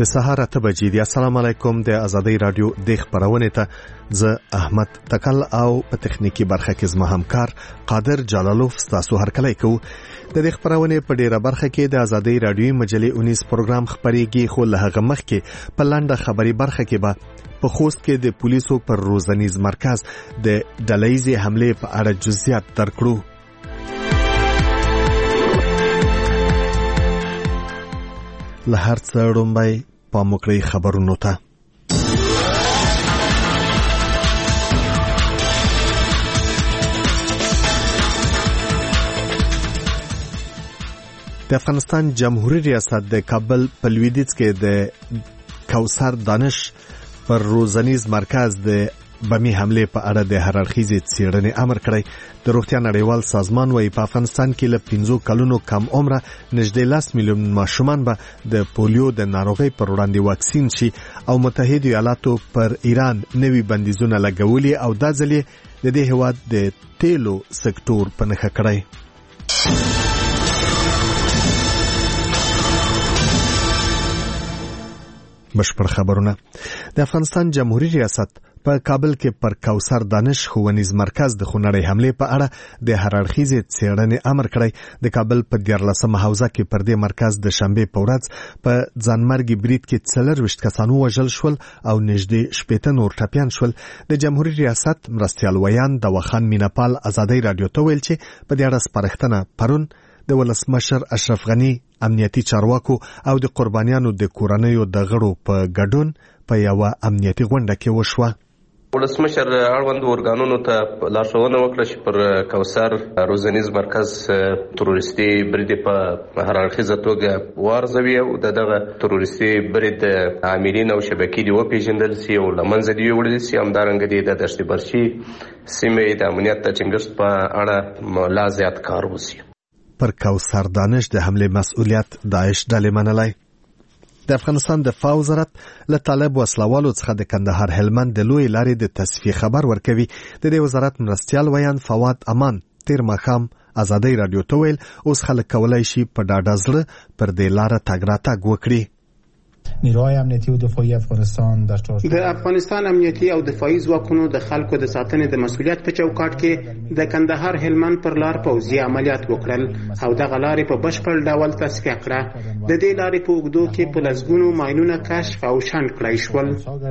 د سهار 8 بجې دی. السلام علیکم. د ازادۍ رادیو د خبرونه ته زه احمد تکل او په تخنیکی برخه کې زما همکار قادر جلالوف تاسو هرکلی کو. د دې خبرونه په ډیره برخه کې د ازادۍ رادیو مجلې 19 پروګرام خبريږي، خو له هغه مخکې په لاندې خبري برخه کې به په خوست کې د پولیسو پر روزنیز مرکز د ډلهیزې حمله په اړه جزئیات درکړو. له هر څه وړاندې پام وکړئ خبرونو ته. د افغانستان جمهوریت ریاست د کابل په لویدیځ کې د کوثر دانش پر روزنیز مرکز د بمی حمله په اړه د هر اړخیزې څېړنې امر کړی. د روغتیا نړیوال سازمان وايي په افغانستان کې له 15 کلونو کم عمره نږدې 10 میلیون ماشومان به د پولیو د ناروغۍ پر وړاندې واکسین شي او متحده ایالاتو پر ایران نوي بندیزونه لګولي او دا ځل د دې هیواد د تیلو سکتور په نښه کړی. بشپړ خبرونه. د افغانستان جمهوریت ریاست په کابل کې پر کوثر دانش ښوونیز مرکز د خونړۍ حمله په اړه د هر اړخیزې څېړنې امر کړی. د کابل په 14مه حوزه کې پر دې مرکز د شنبه په ورځ په ځانمرګي برید کې 24 کسانو وژل شول او نږدې 80 نور ټپيان شول. د جمهوریت ریاست مرستیال ویان د وخان میناپال ازادۍ رادیو ته ویل چې په دې اړه سپارښتنه پرون د ولسمشر اشرف غنی، امنیتي چارواکو او د قربانیانو د کورنیو د غړو په ګډون په یو امنیتي غونډه کې وشوه. ولسمشر اړوند ورګانونو ته لارښوونه وکړه چې پر کوثر روزنیز مرکز تروریستي برید په هر اړخیزه توګه وارزوي او دغه تروریستي برید عاملین او شبکې دی وپیژندل شي او لمنځه دی وړل شي. همدارنګه د دشت برشي سیمې د امنیت د ټینګښت په اړه لا زیات کار وشي. پر کوثر دانش د حمله مسؤلیت داعش ډلې منلای. د افغانستان دفاع وزارت له طالب وسلوالو څخه د کندهار هلمند د لوی لارې د تصفیه خبر ورکوي. د دې وزارت مرستیال ویان فواد امان تیر ماښام ازادۍ رادیو ته ویل اوس خلک کولای شي په ډاډه زړه پر دې لاره تګ راتګ وکړي. نیروهای امنیتی او دفاعی افغانستان د افغانستان امنیتی او دفاعي ځواکونو د خلکو د ساتنې د مسؤلیت په چوکاټ کې د کندهار هلمند پر لار پوځي عملیات وکړل او دغه لارې په بشپړ ډول تصفیه کړه. د دې لارې په اوږدو کې په لسګونو ماینونه کشف او شنډ کړای شول.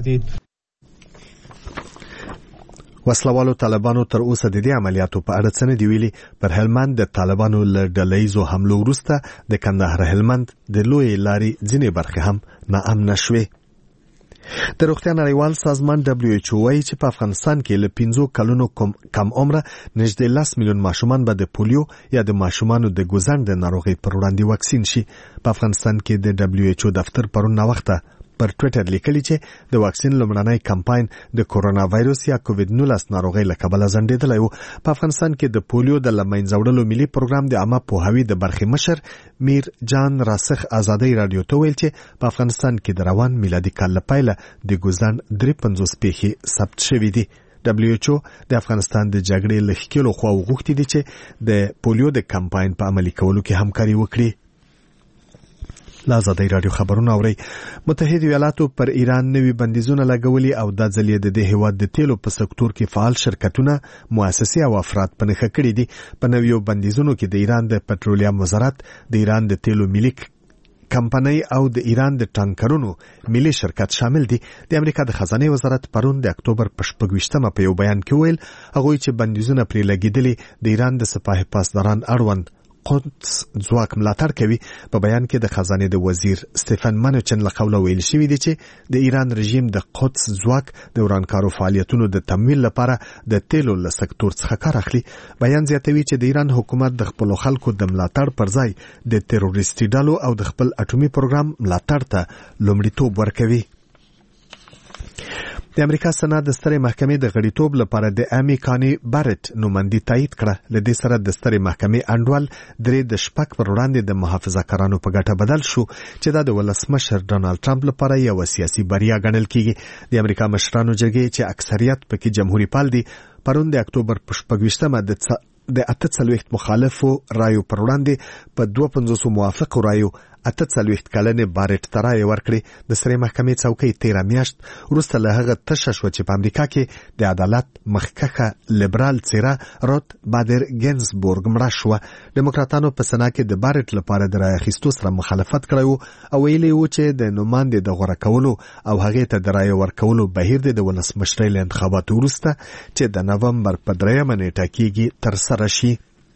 وسلوالو طالبانو تر اوسه د دې عملیاتو په اړه څه نه دی ویلي. پر هلمند د طالبانو له ډلهیزو حملو وروسته د کندهار هلمند د لوی لارې ځینې برخې هم ناامنه شوې. د روغتیا نړیوال سازمان WHO وايي چې په افغانستان کې له 15 کلونو کم عمره نږدې 10 میلیون ماشومان به د پولیو یا د ماشومانو د ګوزن د ناروغۍ پر وړاندې واکسین شي. په افغانستان کې د WHO دفتر پرون ناوخته پر ټویټر لیکلی چې د واکسین لومړنی کمپاین د کورونا وایروس یا کووید-19 ناروغۍ له کبله ځنډېدلی و. په افغانستان کې د پولیو د لمنځه وړلو ملي پروګرام د عامه پوهاوي د برخې مشر میر جان راسخ ازادۍ رادیو ته ویل چې په افغانستان کې د روان میلادي کال له پیله د ګوزن 53 پیښې ثبت شوې دي. WHO د افغانستان د جګړې له ښکېلو خواو غوښتي دي چې د پولیو د کمپاین په عملي کولو کې همکاري وکړي. ازادۍ رادیو خبرونه اوري. متحده ایالاتو پر ایران نوي بندیزونه لګولي او د ځلې د هیواد د تیلو په سکتور کې فعال شرکتونه، مؤسسې او افراد په نښه کړي دي. په نویو بندیزونو کې د ایران د پټرولیم وزارت، د ایران د تیلو ملي کمپنۍ او د ایران د ټانکرونو ملي شرکت شامل دي. د امریکا د خزانه وزارت پرون د اکتوبر په 26مه په یو بیان کې ویل هغه چې بندیزونه پرې لګیدلي د ایران د سپاه پاسداران اړوند قدس ځواک ملاتړ کوي. په بیان کې د خزانه د وزیر سټيفن منوچن له قوله ویل شوی دی چې د ایران رژیم د قدس ځواک د ورانکارو فعالیتونو د تمویل لپاره د تیلو له سکتور څخه کار اخلي. بیان زیاتوي چې د ایران حکومت د خپل خلکو د ملاتړ پر ځای د تروریستي ډلو او د خپل اټومي پروګرام ملاتړ ته لومړیتوب ورکوي. د امریکا سنا د سترې محکمې د غړیتوب لپاره د امی کانی بارټ نوماندي تایید کړه. له دې سره د سترې محکمې انډول درې د شپږ پر وړاندې د محافظه‌کارانو په ګټه بدل شو چې دا د ولسمشر ډونالد ټرمپ لپاره یو سیاسي بریا ګڼل کیږي. د امریکا مشرانو جرګې چې اکثریت پکې جمهوریت پال دي پرون د اکتوبر په 26مه د 48 مخالفو رایو پر وړاندې په 52 موافقو رایو 48 کلنې بارټ ته رایې ورکړې. د سرې محکمې څوکۍ 13 میاشت وروسته له هغه تشه شوه چې په امریکا کې د عدالت مخکښه لیبرال څیره روت بادر ګینزبورګ مړه شوه. ډیموکراتانو په سنا کې د بارټ لپاره د رایې اخیستو سره مخالفت کړی و او ویلي و چې د نوماندې د غوره کولو او هغې ته د رایې ورکولو بهیر د ولسمشرۍ له انتخاباتو وروسته چې د نومبر په 3 نیټه کېږي ترسره شي.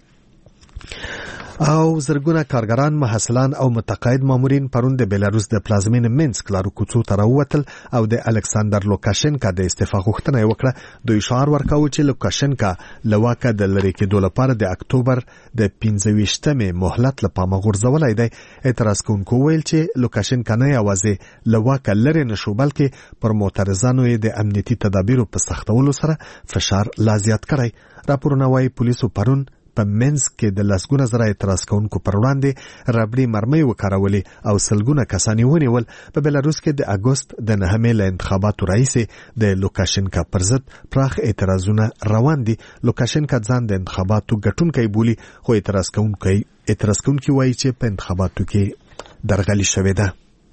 او زرګونه کارګران، محصلان او متقاعد مامورین پرون د بیلاروس د پلازمینې مینسک لارو کوڅو ته راووتل او د الکساندر لوکاشنکا د استعفا غوښتنه یې وکړه. دوی شعار ورکاوه چې لوکاشنکا له واکه د لرې کېدو لپاره د اکتوبر د 25مې مهلت له پامه غورځولی دی. اعتراض کوونکو ویل چې لوکاشنکا نه یوازې له واکه لرې نشو بلکې پر معترضانو یې د امنیتي تدابیرو په سختولو سره فشار لا زیات کړی. راپورونه وایي پولیسو پرون په منځ کې د لسګونه زره اعتراض کوونکو پر وړاندې ربړي مرمۍ وکارولې او سلګونه کسان یې ونیول. په بیلاروس کې د اګوست د 9مې له انتخاباتو راهیسې د لوکاشنکا پر ضد پراخ اعتراضونه روان دي. لوکاشنکا ځان د انتخاباتو ګټونکی بولي، خو اعتراض کوونکي وایي چې په انتخاباتو کې درغلي شوې ده.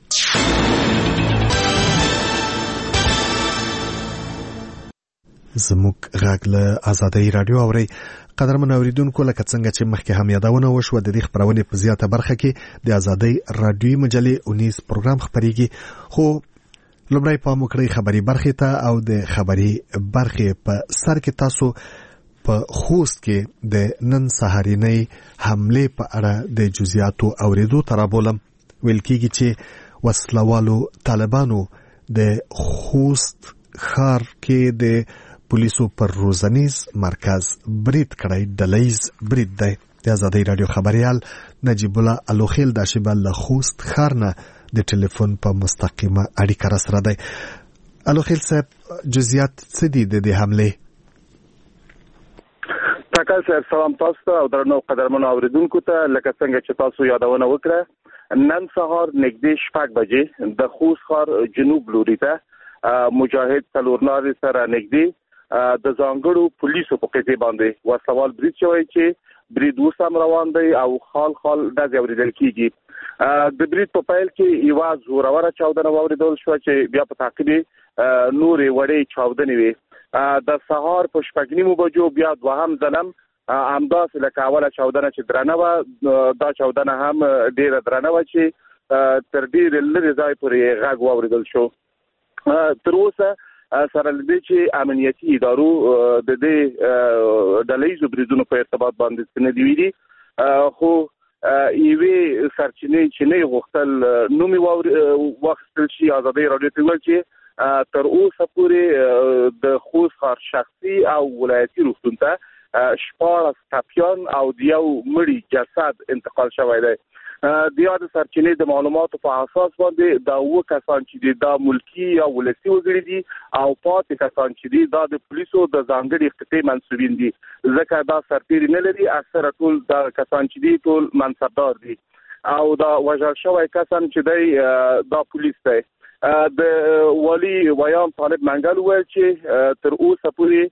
زموږ غږ له آزادۍ رادیو اوري. قدرمن اوریدونکو، لکه څنګه چې مخکې هم یادونه وشوه، د دې خبرونې په زیاته برخه کې د آزادۍ رادیوي مجلې اونیز پروګرام خبريږي. خو لومړی پام وکړئ خبري برخې ته، او د خبري برخې په سر کې تاسو په خوست کې د نن سهارنۍ حمله په اړه د جزئیاتو اوریدو ترابولم. ویل کېږي چې وسلوالو طالبانو د خوست ښار کې د پولیسو پر روزنیز مرکز برید کړی. ډلهیز برید دی. د آزادۍ رادیو خبريال نجیب الله الوخیل د شیبل له خوست ښار نه د ټلیفون په مستقیمه اړیکه را سره دی. الوخیل صاحب، جزئیات څه دي د دې حمله؟ تاکل صاحب، سلام تاسو ته او درنو قدرمنو اوریدونکو ته. لکه څنګه چې تاسو یادونه وکړه، نن سهار نږدې 6 بجې د خوست ښار جنوب لوري ته مجاهد څلورلارې سره نږدې د ځانګړو پولیسو په قضیه باندې وسلوال برید شوی چې برید وسم روان دی او خال ډزې اوریدل کیږي. د برید په پیل کې یو زوروره چاودنه اوریدل شو چې بیا په تعقیب نورې وړې چاودنې وي. د سهار په 6:30 بجو بیا دوهم ځلم همداسې لکه اوله چاودنه چې درنه وه، دا چاودنه هم ډیره درنه وه چې تر ډیرې لرې ځای پورې غږ واوریدل شو. تر اوسه سره لدې چې امنیتي ادارو د دې ډلهیزو بریدونو په ارتباط باندې څه نه دی ویلي، خو یوې سرچینې چې نه غوښتل نومي واخیستل شي. آزادۍ رادیو ته ویل چې تر اوسه پورې د خوست ښار شخصي او ولایتي روغتون ته 14 ټپیان او یو مړی جسد انتقال شوی دی. د یاد سرچینې د معلوماتو په اساس باندې دا و کسان چې دا ملکی یا ولسی وګړي دي او پاتې کسان چې دي دا د پولیسو د ځانګړي اختیار منسوبین دي، ځکه دا سرتیری نه لري. اکثره ټول دا کسان چې دي ټول منصبدار دي او دا وژل شوی کسان چې دی دا پولیس دی. د والی ویان طالب منګل ویل چې تر اوسه پورې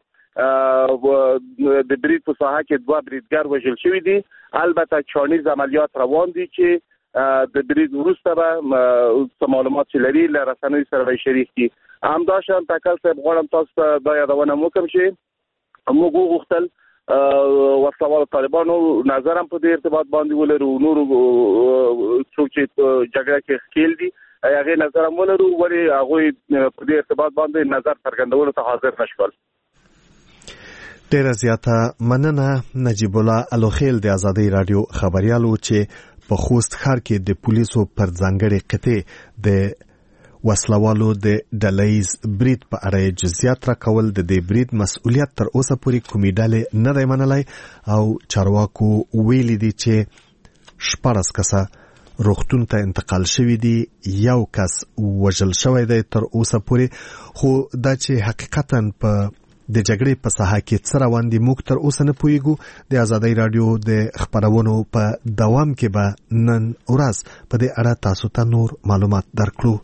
د برید په ساحه کې 2 بریدګر وژل شوي دي. البته چانیز عملیات روان دي چې د برید وروسته به معلومات چې لري له رسنیو سره شریک دي. همداشان تکل صاحب غواړم تاسو ته دا یادونه وکړم چې موږ وغوښتل وسلوالو طالبانو نظر هم په دې ارتباط باندې ولرو، نور څوک چې جګړه کې ښکیل دي هغه نظر هم ولرو، ولې هغه په دې ارتباط باندې نظر څرګندولو ته حاضر نشول. ډیره زیاته مننه نجیب الله الوخیل د آزادۍ رادیو خبريالو چې په خوست ښار کې د پولیسو پر ځانګړي قطعه د وسلوالو د ډلهیز برید په اړه جزئیات راکول. د دې برید مسؤلیت تر اوسه پورې کومې ډلې نه دی منلی او چارواکو ویلي دي چې 14 کسه روغتون ته انتقال شوی دي، یو کس وژل شوی دی تر اوسه پورې. خو دا چې حقیقتا په د جګړې په ساحه کې څه روان دي موږ تر اوسه نه پوهیږو. د آزادۍ رادیو د خبرونو په دوام کې به نن ورځ په دې اړه تاسو ته نور معلومات درکړو.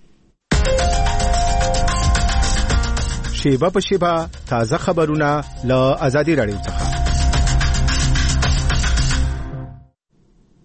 شیبه په شیبه تازه خبرونه له آزادۍ رادیو څخه.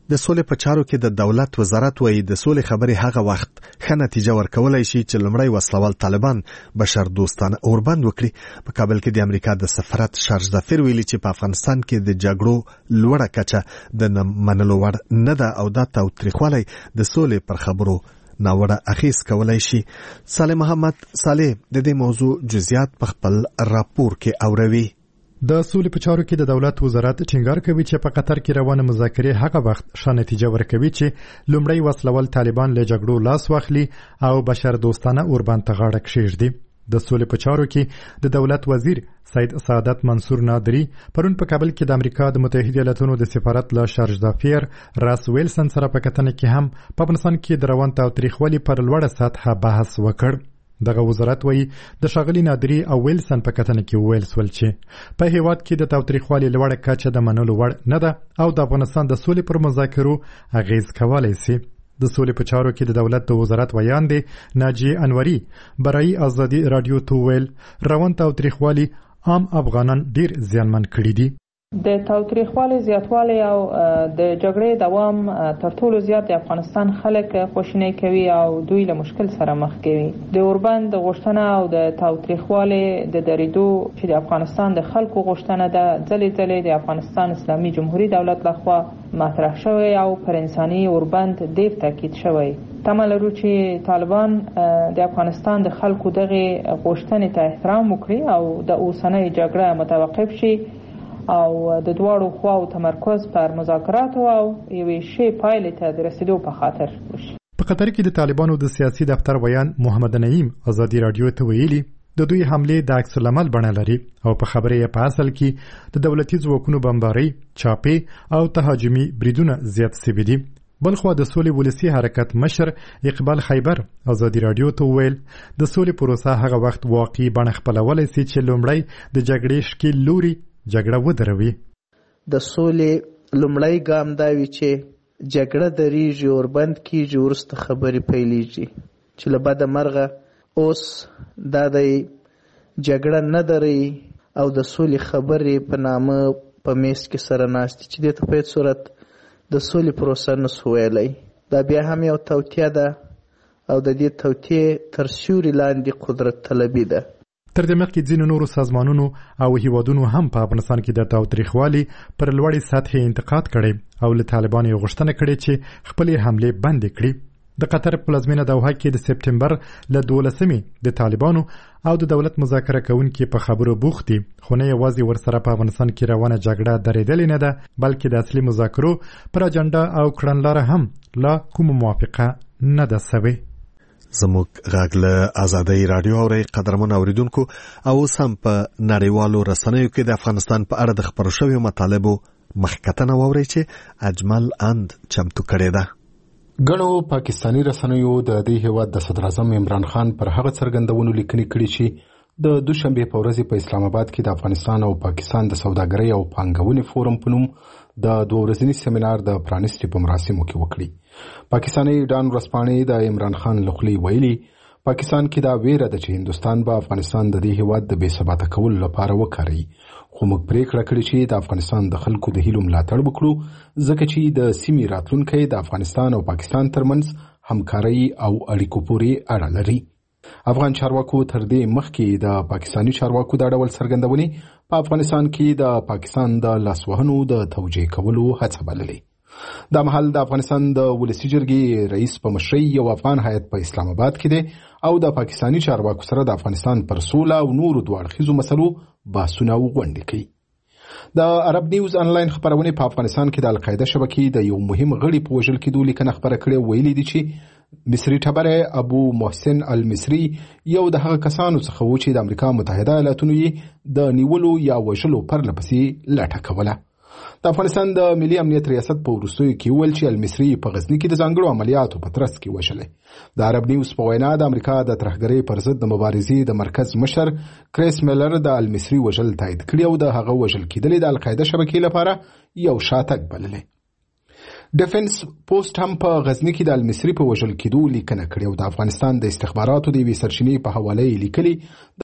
د سولې په چارو کې د دولت وزارت وایي د سولې خبرې هغه وخت ښه نتیجه ورکولای شي چې لومړی وسلوال طالبان بشر دوستانه اوربند وکړي. په کابل کې د امریکا د سفارت شارج ظفر ویلي چې په افغانستان کې د جګړو لوړه کچه د منلو وړ نه ده او دا تاوتریخوالی د سولې پر خبرو ناوړه اخیس کولای شي. صالح محمد صالح د دې موضوع جزئیات په خپل راپور کې اوروي. د سولې په چارو کې د دولت وزارت ټینګار کوي چې په قطر کې روانه مذاکرې هغه وخت ښه نتیجه ورکوي چې لومړی وسلوال طالبان له جګړو لاس واخلي او بشر دوستانه اوربند ته غاړه کښیږدي. د سولې په چارو کې د دولت وزیر سید سعادت منصور نادری پرون په کابل کې د امریکا د متحده ایالاتونو د سفارت له شارج ظفر راس ویلسن سره په کتنه کې هم په افغانستان کې د روان تاوتریخوالي پر لوړه سطحه بحث وکړ. دغه وزارت وایي د ښاغلي نادری او ویلسن په کتنه کې وویل سول چې په هیواد کې د تاوتریخوالي لوړه کچه د منلو وړ نه ده او د افغانستان د سولې پر مذاکرو اغیز کولی سي. د سولې په چارو کې د دولت د وزارت ویان دی ناجی انوري برای ازادي رادیو ته ویل روان تاوتریخوالي عام افغانان ډیر زیانمن کړي دي. د تاوتریخوالي زیاتوالی او د جګړې دوام تر ټولو زیات د افغانستان خلک خوشینه کوي او دوی له مشکل سره مخ کوي. د اوربند غوښتنه او د تاوتریخوالي د دریدو چې د افغانستان د خلکو غوښتنه ده ځلې د افغانستان اسلامي جمهوریت دولت لخوا مطرح شوی او پر انساني اوربند ډیر تاکید شوی. تمه لرو چې طالبان د افغانستان د خلکو دغه غوښتنې ته احترام وکړي او د اوسنۍ جګړه متوقف شي او د دواړو خواو تمرکز پر مذاکراتو او یوې شی پایلې ته د رسیدو په خاطر وشي. په قطر کې د طالبانو د سیاسي دفتر ویان محمد نعیم ازادي رادیو ته ویلي د دوی حمله د عکس العمل بڼه لري او په خبرې په اصل کې د دولتي ځواکونو بمباري چاپې او تهاجمي بریدونه زیات شوي دي. بلخوا د سولې ولسی حرکت مشر اقبال خیبر ازادي رادیو ته ویل د سولې پروسه هغه وخت واقعي بڼه خپلولی سي چې لومړی د جګړې شکیل لوري جګړه ودروي. د سولې لومړی ګام دا وي چې جګړه دریږي او بند کیږي ورسته خبرې پیلېږي چې له بده مرغه اوس دا د جګړه نه دري او د سولې خبرې په نامه په میز کې سره ناستي چې دې ته په هیڅ صورت د سولې پروسه نسو ویلی. دا بیا هم یو توطیه ده او د دې توطیې تر سیوري لاندې قدرت طلبي ده. تر دې مخکې ځینو نورو سازمانونو او هیوادونو هم په افغانستان کې د تاوتریخوالي پر لوړې سطحې انتقاد کړی او له طالبانو یې غوښتنه کړې چې خپلې حملې بندې کړي. د قطر پلازمینه دوحه کې د سپتمبر له 12 د طالبانو او د دولت مذاکره کوونکي په خبرو بوخت دي خو نه یوازې ورسره په افغانستان کې روانه جګړه درېدلې نه ده بلکې د اصلي مذاکرو پر اجنډا او کړنلاره هم لا کومه موافقه نه ده سوې. زموږ غږ له ازادۍ رادیو اوري قدرمن اوریدونکو او سم په نړیوالو رسنیو کې د افغانستان په اړه د خبرو شویو مطالبو مخکتنه ووري چې اجمل اند چمتو کړی ده. ګڼو پاکستانی رسنیو د دې هیواد د صدر اعظم عمران خان پر هغه څرګندونو لیکنې کړي چې د دوشنبه په ورځ په اسلام آباد کې د افغانستان او پاکستان د سوداګرۍ او پانګونې فورم په نوم د 2 ورځني سیمینار د پرانیستي په مراسمو کې وکړي. پاکستاني ډان ورسپانې د عمران خان لخوا ویلي پاکستان کې دا ویره ده چې هندستان به افغانستان د دې هیواد د بې ثباته کولو لپاره وکړي خو موږ پریکړه کړې چې د افغانستان د خلکو د هیلو ملاتړ وکړو ځکه چې د سیمې راتلونکی د افغانستان او پاکستان ترمنځ همکاري او اړیکو پورې اړه لري. افغان چارواکو تر دې مخکې د پاکستانی چارواکو د ډول څرګندونې په افغانستان کې د پاکستان د لاسوهنو د توجیه کولو هڅه بللې. دا مهال د افغانستان د ولسی جرګې رئیس په مشرۍ یو افغان هیئت په اسلام آباد کې دی او د پاکستانی چارواکو سره د افغانستان پر سوله او نورو دواړخیزو مسلو بحثونه وغونډې کوي. د عرب نیوز انلاین خبرونه په افغانستان کې د القاعده شبکې د یو مهم غړي په وژل کېدو لیکنه خبره کړې ویلي دي چې مصری ټبره ابو محسن المصری یو د هغه کسانو څخه و چې د امریکا متحده ایالاتونو یې د نیولو یا وژلو پرلپسې لټه کوله. د افغانستان د ملي امنیت ریاست په وروستیو کې ویل چې المصری په غزنی کې د ځانګړو عملیاتو په ترڅ کې وژلی. د عرب نیوز په وینا د امریکا د ترهګرۍ پر ضد د مبارزې د مرکز مشر کریس میلر د المصری وژل تایید کړی او د هغه وژل کېدل د القاعده شبکې لپاره یو شاتګ بللی. ډیفنس پوسټ هم په غزنی کې د المصری په وژل کېدو لیکنه کړې او د افغانستان د استخباراتو د یوې سرچینې په حواله یې لیکلي